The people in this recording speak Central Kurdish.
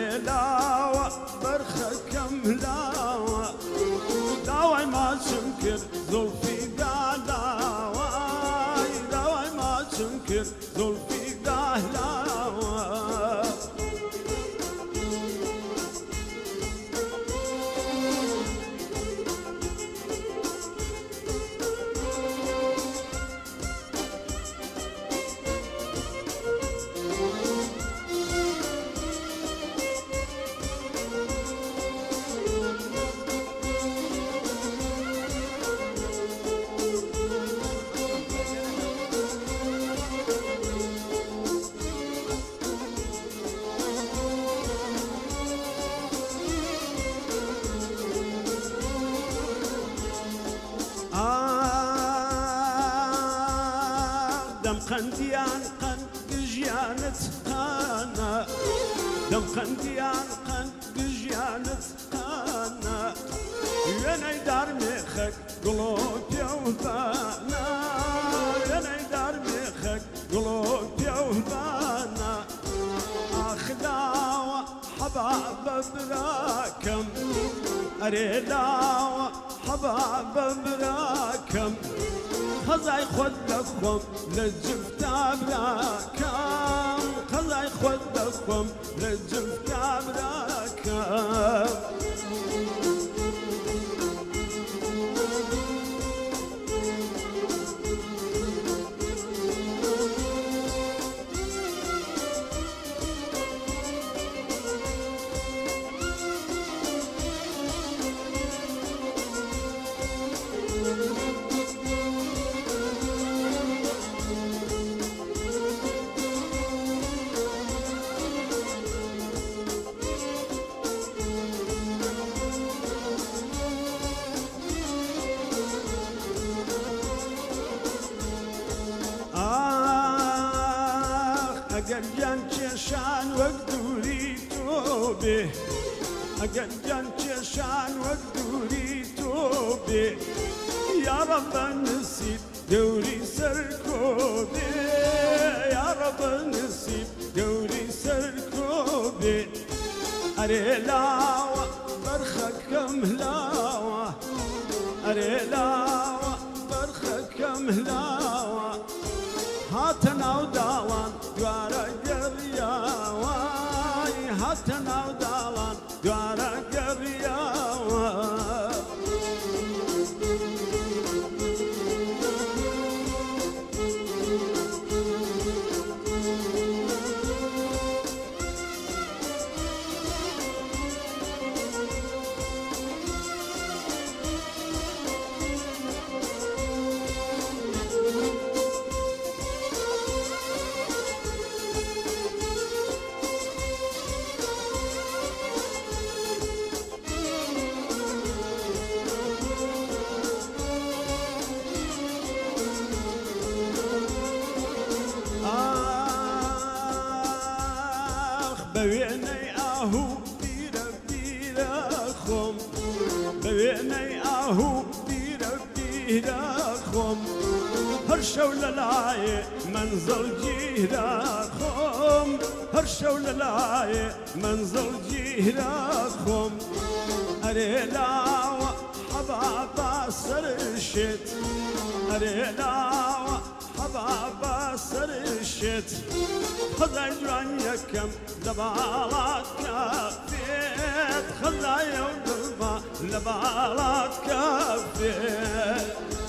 أريلاوة برخكم لاوة داوي ما تنكر زلفي دالاوة داوي ما تنكر زلفي دالاوة دم قنديان قند جيانت قانا دم قنديان قند جيانت قانا يناي دار مخك قلوب يوبانا يناي دار مخك قلوب يوبانا أخداوة حباب براكم أريلاوة حباب براكم خزاي خود لخوم لجفت براكم خزاي خود لخوم لجفت براكم أقل جان چشان وقدوري توبه أقل جان چشان وقدوري توبه يا رب نسيب دوري سركوبه يا رب نسيب دوري سركوبه أريلاوة برخكم هلاوة أريلاوة برخكم هلاوة هاتنا ودالان دوارا قرياوة هاتنا ودالان دوارا قرياوة بويني اهو بيرا بيرا خم بويني اهو بيرا بيرا خم هرشو للاي منزل جيرا خم هرشو للاي منزل جيرا خم أريلاوة حبابا سرشت أريلاوة حبابا سرشت خذا جوان يكم لبالات كافيت خذا يوم لبالات كافيت